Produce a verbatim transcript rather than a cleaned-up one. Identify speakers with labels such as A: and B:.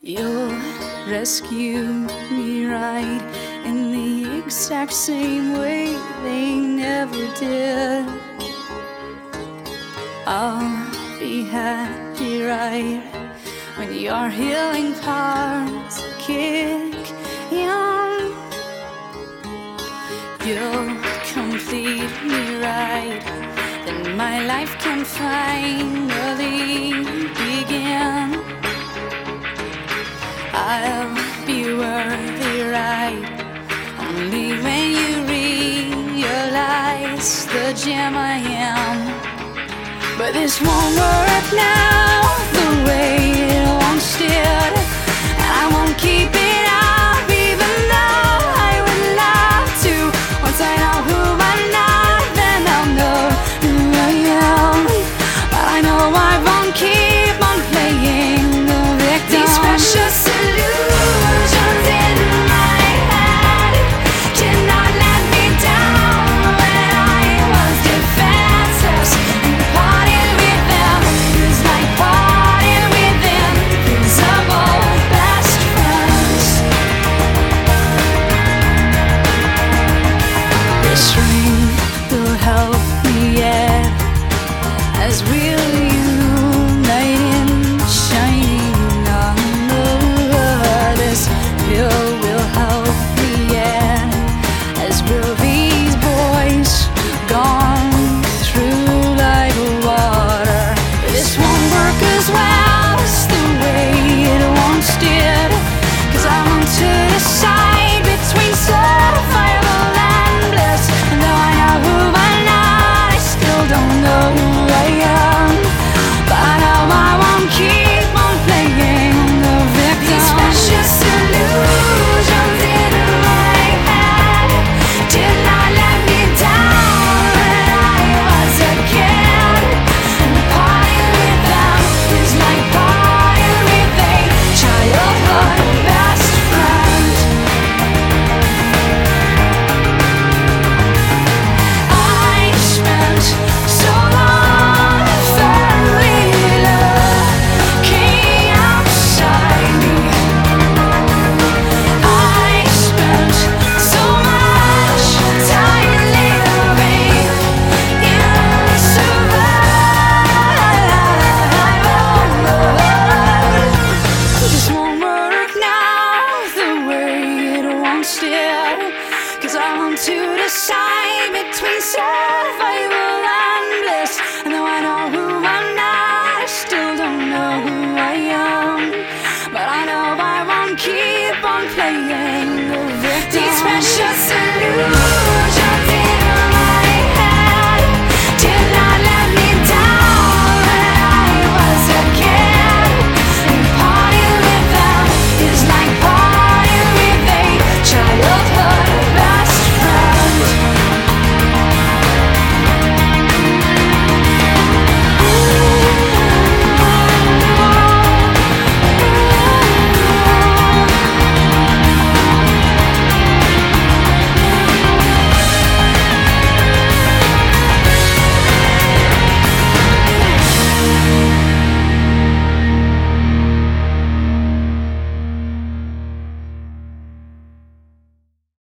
A: You'll rescue me right in the exact same way they never did. I'll be happy right when your healing parts kick in. You'll complete me right, then my life can finally begin. I'll be worthy right only when you realize the gem I am. But this won't work now the way it won't still.